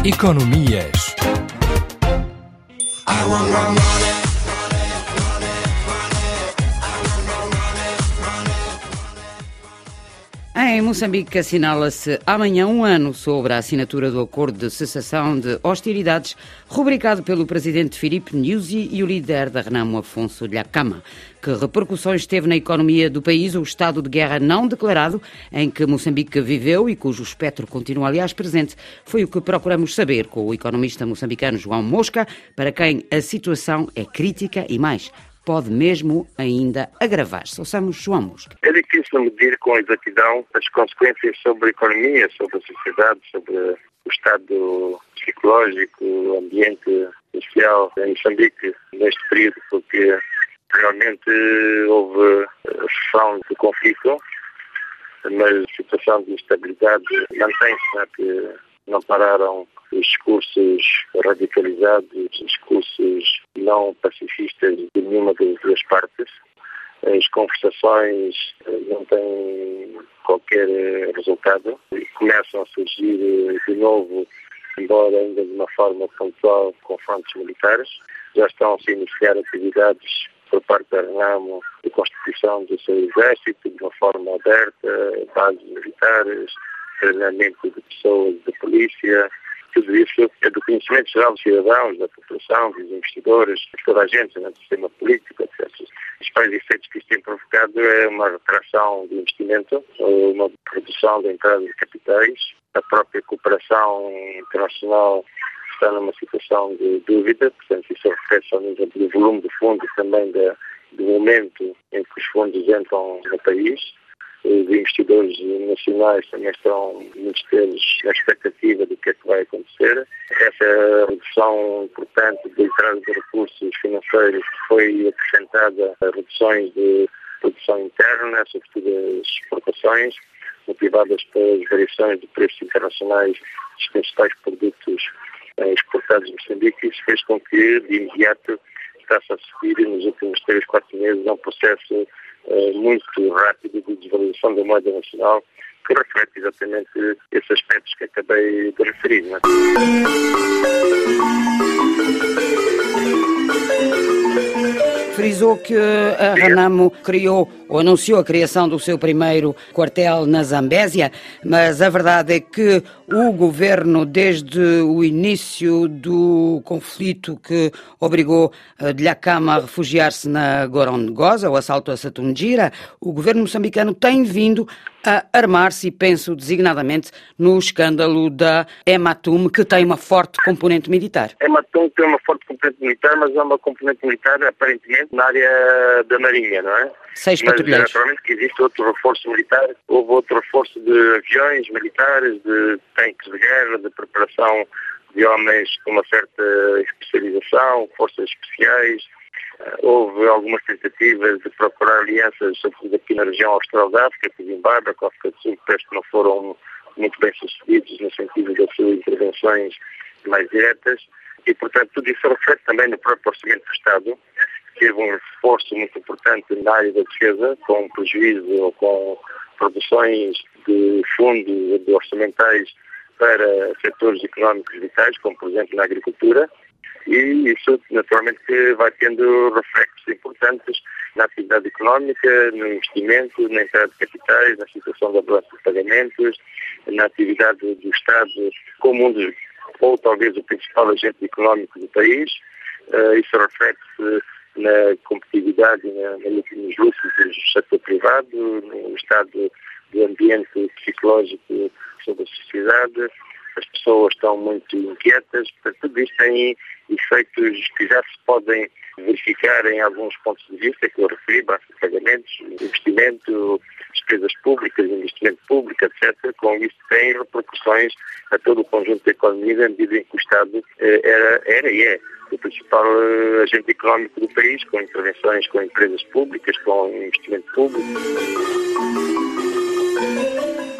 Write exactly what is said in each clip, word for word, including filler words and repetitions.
Economias. Em Moçambique assinala-se amanhã um ano sobre a assinatura do acordo de cessação de hostilidades rubricado pelo presidente Filipe Nyusi e o líder da Renamo, Afonso Dhlakama. Que repercussões teve na economia do país o estado de guerra não declarado em que Moçambique viveu e cujo espectro continua, aliás, presente? Foi o que procuramos saber com o economista moçambicano João Mosca, para quem a situação é crítica e mais, pode mesmo ainda agravar-se. Ouçamos João Mosca. É difícil medir com exatidão as consequências sobre a economia, sobre a sociedade, sobre o estado psicológico, o ambiente social em Moçambique neste período, porque realmente houve a cessão do conflito, mas a situação de instabilidade mantém-se, né, que não pararam os discursos radicalizados, os discursos não pacifistas de nenhuma das duas partes. As conversações não têm qualquer resultado e começam a surgir de novo, embora ainda de uma forma pontual, confrontos militares. Já estão a se iniciar atividades por parte da Renamo de constituição do seu exército de uma forma aberta, bases militares, treinamento de pessoas da polícia. Tudo isso é do conhecimento geral dos cidadãos, da população, dos investidores, de toda a gente, no sistema político, etcétera. Os principais efeitos que isto tem provocado é uma retração de investimento, uma redução da entrada de capitais, a própria cooperação internacional está numa situação de dúvida, portanto isso reflete ao nível do volume de fundos, também da, do momento em que os fundos entram no país. Os investidores nacionais também estão, muitos deles, na expectativa do que é que vai acontecer. Essa redução importante da entrada de recursos financeiros foi acrescentada a reduções de produção interna, sobretudo as exportações, motivadas pelas variações de preços internacionais dos principais produtos exportados em Moçambique. Isso fez com que, de imediato, está-se a subir nos últimos três, quatro meses a um processo uh, muito rápido de desvalorização da moeda nacional, que reflete exatamente esses aspectos que acabei de referir. Não é? Frisou que a Renamo criou ou anunciou a criação do seu primeiro quartel na Zambésia, mas a verdade é que o governo, desde o início do conflito que obrigou Dhlakama a refugiar-se na Gorongosa, o assalto a Satungira, o governo moçambicano tem vindo a armar-se, e penso designadamente no escândalo da Ematum, que tem uma forte componente militar. A Ematum tem uma forte componente militar, mas é uma componente militar aparentemente na área da Marinha, não é? Seis mas patrulheiros. naturalmente que existe outro reforço militar, houve outro reforço de aviões militares, de tanques de guerra, de preparação de homens com uma certa especialização, forças especiais. Houve algumas tentativas de procurar alianças, sobretudo aqui na região austral da África, com Zimbábue, com a África do Sul, que parece que não foram muito bem sucedidos no sentido das suas intervenções mais diretas. E, portanto, tudo isso reflete também no próprio orçamento do Estado. Teve um reforço muito importante na área da defesa, com prejuízo ou com produções de fundos de orçamentais para setores económicos vitais, como por exemplo na agricultura, e isso naturalmente vai tendo reflexos importantes na atividade económica, no investimento, na entrada de capitais, na situação da balança de pagamentos, na atividade do Estado como um dos, ou talvez o principal agente económico do país. Uh, isso reflete-se na competitividade, na, nos lucros do setor privado, no estado do ambiente psicológico sobre a sociedade. As pessoas estão muito inquietas, portanto, tudo isto tem efeitos que já se podem verificar em alguns pontos de vista, que eu referi, balança de pagamentos, investimento, despesas públicas, investimento público, etcétera. Com isto tem repercussões a todo o conjunto da economia, na medida em que o Estado era, era e é o principal agente económico do país, com intervenções com empresas públicas, com investimento público.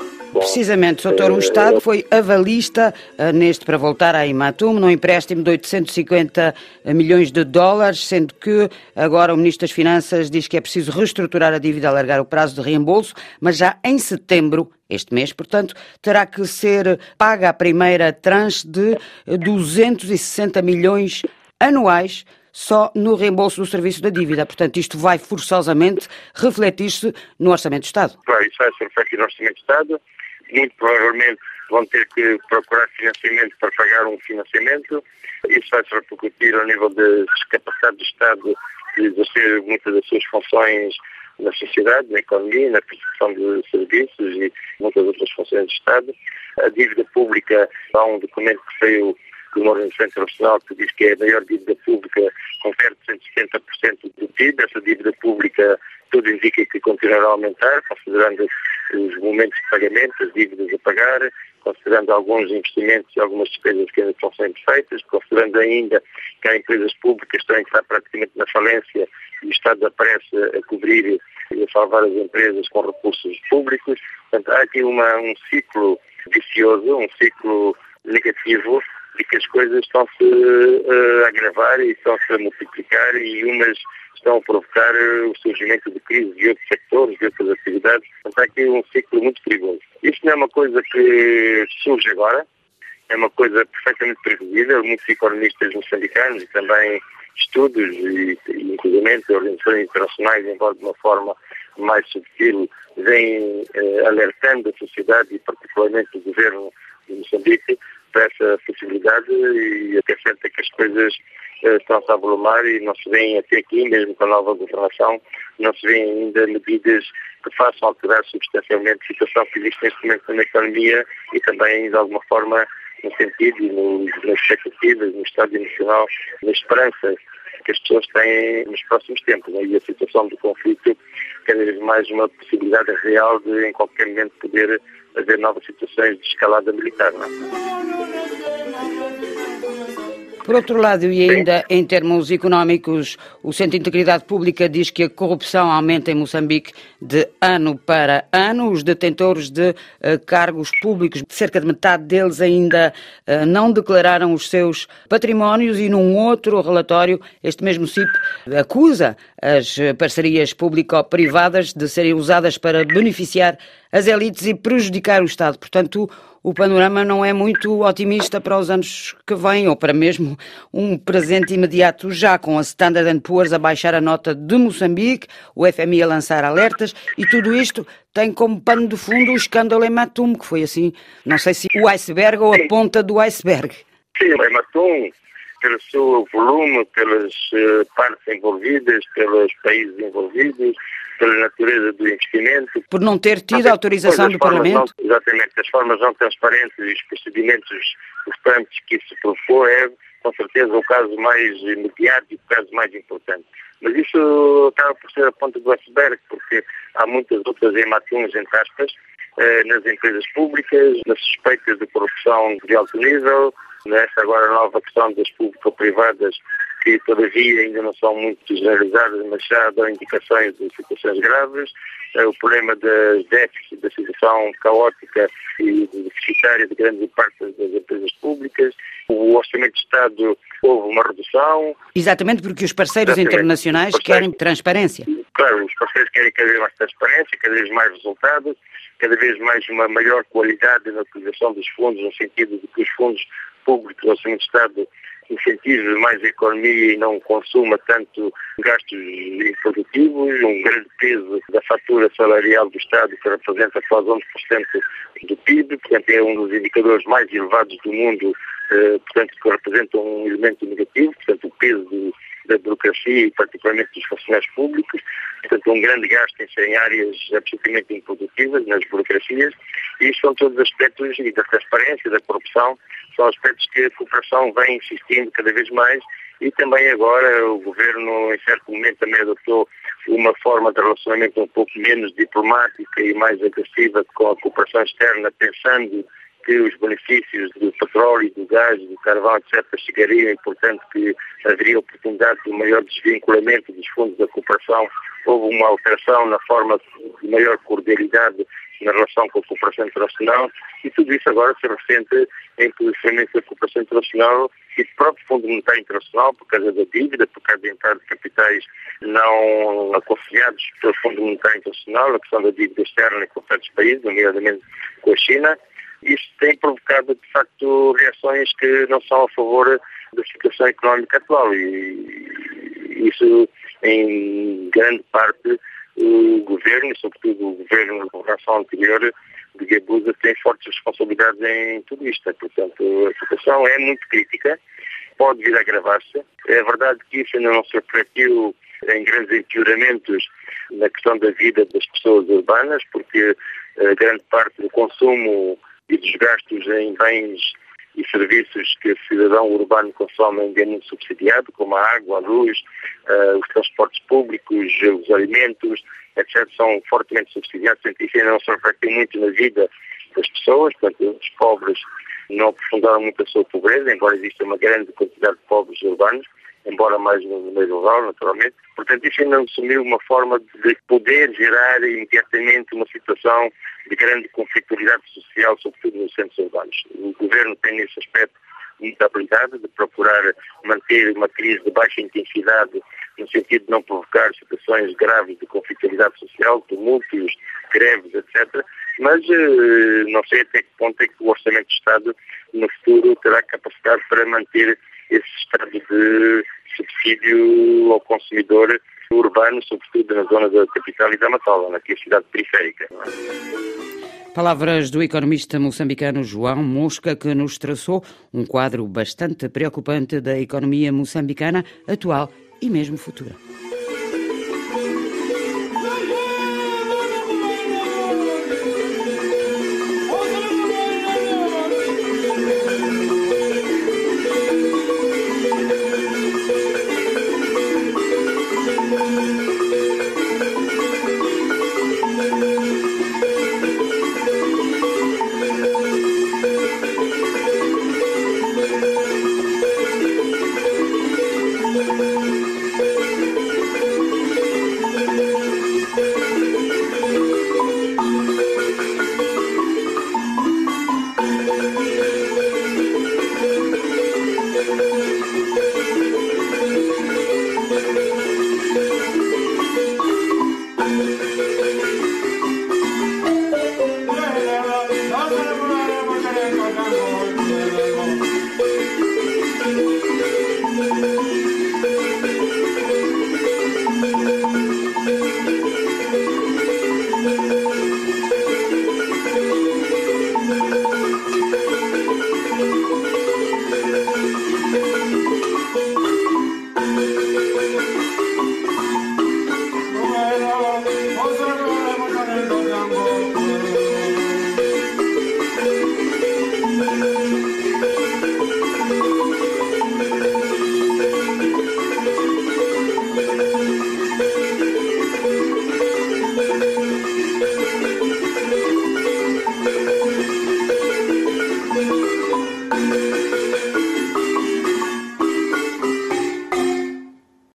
Precisamente, doutor, o Estado foi avalista uh, neste, para voltar à Imatum, num empréstimo de oitocentos e cinquenta milhões de dólares, sendo que agora o Ministro das Finanças diz que é preciso reestruturar a dívida, alargar o prazo de reembolso, mas já em setembro, este mês, portanto, terá que ser paga a primeira tranche de duzentos e sessenta milhões anuais só no reembolso do serviço da dívida. Portanto, isto vai forçosamente refletir-se no Orçamento do Estado. Claro, isso vai ser refletido no Orçamento do Estado. Muito provavelmente vão ter que procurar financiamento para pagar um financiamento. Isso vai se repercutir ao nível da capacidade do Estado de exercer muitas das suas funções na sociedade, na economia, na prestação de serviços e muitas outras funções do Estado. A dívida pública, há um documento que saiu de uma organização internacional que diz que é a maior dívida pública, com perto de cento e setenta por cento do P I B. Essa dívida pública, tudo indica que continuará a aumentar, considerando os momentos de pagamento, as dívidas a pagar, considerando alguns investimentos e algumas despesas que ainda estão sendo feitas, considerando ainda que há empresas públicas que estão a entrar praticamente na falência e o Estado apressa a cobrir e a salvar as empresas com recursos públicos. Portanto, há aqui uma, um ciclo vicioso, um ciclo negativo, de que as coisas estão-se uh, a agravar e estão-se a multiplicar e umas estão a provocar o surgimento de crises de outros sectores, de outras atividades. Portanto, há aqui um ciclo muito perigoso. Isto não é uma coisa que surge agora, é uma coisa perfeitamente previsível. Muitos economistas moçambicanos e também estudos e, e inclusive organizações internacionais, embora de uma forma mais subtil, vêm eh, alertando a sociedade e particularmente o governo de Moçambique para essa possibilidade, e até certo é que as coisas uh, estão-se a avolumar e não se vêem até aqui, mesmo com a nova governação, não se vêem ainda medidas que façam alterar substancialmente a situação que existe neste momento na economia e também, de alguma forma, no sentido e no, nas expectativas, no estado emocional, na esperança que as pessoas têm nos próximos tempos. Né? E a situação do conflito, cada vez mais uma possibilidade real de, em qualquer momento, poder haver novas situações de escalada militar. Não é? Por outro lado, e ainda em termos económicos, o Centro de Integridade Pública diz que a corrupção aumenta em Moçambique de ano para ano. Os detentores de uh, cargos públicos, cerca de metade deles ainda uh, não declararam os seus patrimónios, e num outro relatório, este mesmo C I P acusa as parcerias público-privadas de serem usadas para beneficiar as elites e prejudicar o Estado. Portanto, o panorama não é muito otimista para os anos que vêm, ou para mesmo um presente imediato já, com a Standard and Poor's a baixar a nota de Moçambique, o F M I a lançar alertas, e tudo isto tem como pano de fundo o escândalo Imatum, que foi assim, não sei se o iceberg ou a ponta do iceberg. Sim, o Imatum, pelo seu volume, pelas uh, partes envolvidas, pelos países envolvidos, pela natureza do investimento. Por não ter tido autorização do Parlamento? Não, exatamente. As formas não transparentes e os procedimentos, os trâmites que isso se propõe é, com certeza, o caso mais imediato e o caso mais importante. Mas isso acaba por ser a ponta do iceberg, porque há muitas outras hematuns, entre aspas, eh, nas empresas públicas, nas suspeitas de corrupção de alto nível, nesta agora nova questão das público-privadas, que todavia ainda não são muito generalizadas, mas já dão indicações de situações graves, o problema das déficits, da situação caótica e deficitária de grande parte das empresas públicas. O Orçamento de Estado houve uma redução. Exatamente, porque os parceiros Exatamente. internacionais os parceiros, querem transparência. Claro, os parceiros querem cada vez mais transparência, cada vez mais resultados, cada vez mais uma maior qualidade na utilização dos fundos, no sentido de que os fundos públicos do Orçamento de Estado incentive mais a economia e não consuma tanto gastos improdutivos, um grande peso da fatura salarial do Estado, que representa quase onze por cento do P I B, portanto é um dos indicadores mais elevados do mundo, eh, portanto que representa um elemento negativo, portanto o peso de, da burocracia e particularmente dos funcionários públicos, portanto um grande gasto em áreas absolutamente improdutivas, nas burocracias, e isto são todos aspectos e da transparência, da corrupção, são aspectos que a cooperação vem insistindo cada vez mais, e também agora o Governo, em certo momento, também adotou uma forma de relacionamento um pouco menos diplomática e mais agressiva com a cooperação externa, pensando que os benefícios do petróleo, do gás, do carvão, etcétera, chegariam e, portanto, que haveria oportunidade de um maior desvinculamento dos fundos da cooperação. Houve uma alteração na forma de maior cordialidade na relação com a cooperação internacional, e tudo isso agora se ressente em posicionamento da cooperação internacional e do próprio Fundo Monetário Internacional, por causa da dívida, por causa da entrada de capitais não aconselhados pelo Fundo Monetário Internacional, a questão da dívida externa com certos países, nomeadamente com a China. Isto tem provocado, de facto, reações que não são a favor da situação económica atual, e isso, em grande parte, o governo, e sobretudo o governo da governação anterior de Guebuza, tem fortes responsabilidades em tudo isto. Portanto, a situação é muito crítica, pode vir a agravar-se. É verdade que isso ainda não se refletiu em grandes empeoramentos na questão da vida das pessoas urbanas, porque a grande parte do consumo e dos gastos em bens e serviços que o cidadão urbano consome é muito subsidiado, como a água, a luz, uh, os transportes públicos, os alimentos, etcétera, são fortemente subsidiados. Portanto, isso ainda não se reflete muito na vida das pessoas. Portanto, os pobres não aprofundaram muito a sua pobreza, embora exista uma grande quantidade de pobres urbanos, embora mais no meio rural, naturalmente. Portanto, isso ainda assumiu uma forma de poder gerar imediatamente uma situação de grande conflitualidade social, sobretudo nos centros urbanos. O governo tem, nesse aspecto, muita habilidade de procurar manter uma crise de baixa intensidade, no sentido de não provocar situações graves de conflitualidade social, tumultos, greves, etcétera. Mas eh, não sei até que ponto é que o Orçamento de Estado, no futuro, terá capacidade para manter esse estado de subsídio ao consumidor urbano, sobretudo na zona da capital e da Matola, aqui a cidade periférica. Palavras do economista moçambicano João Mosca, que nos traçou um quadro bastante preocupante da economia moçambicana atual e mesmo futura.